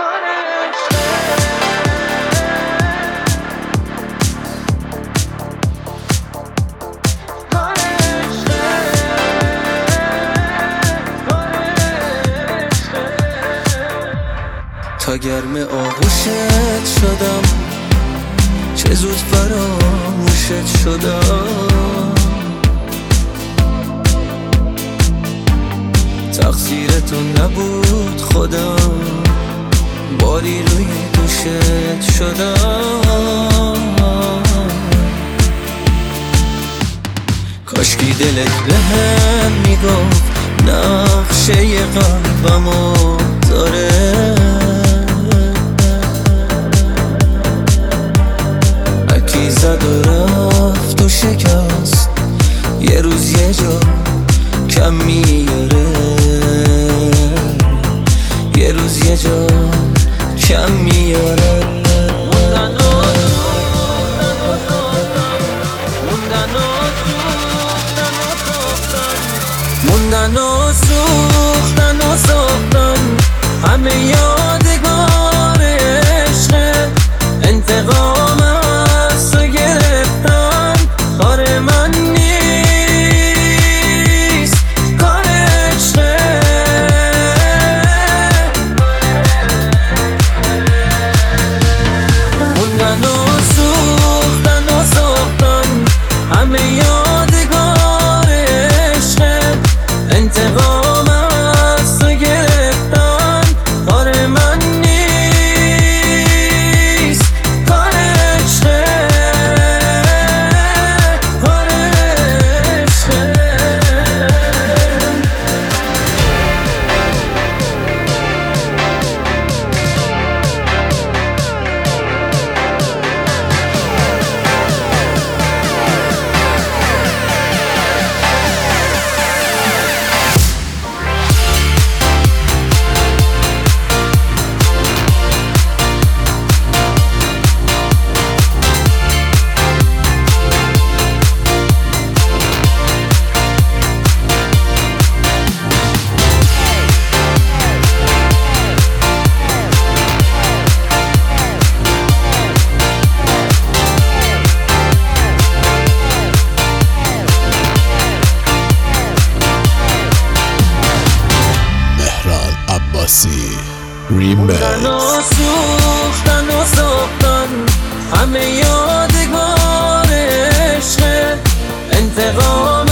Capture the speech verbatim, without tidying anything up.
تا گرم آغوشت شدم چه زود فراموشت شدم، تقصیر تو نبود خودم باری روی دوشت شدم. کاشکی دلت بهم میگفت نقشه قلبمو داره، اکی زد و رفت و شکست یه روز یه جا کم میاره، یه روز یه جا کم میاره. موندن و موندن و سوختن و ساختن همه یادگار عشق، انتقام از تو گرفتن کار من نیست، کار عشقه. موندن و سوختن و ساختن همه یادگار عشق، انتقام از تو گرفتن کار من نیست، کار عشقه، کار عشقه. موندن و سوختن و ساختن همه یادگار عشق، انتقام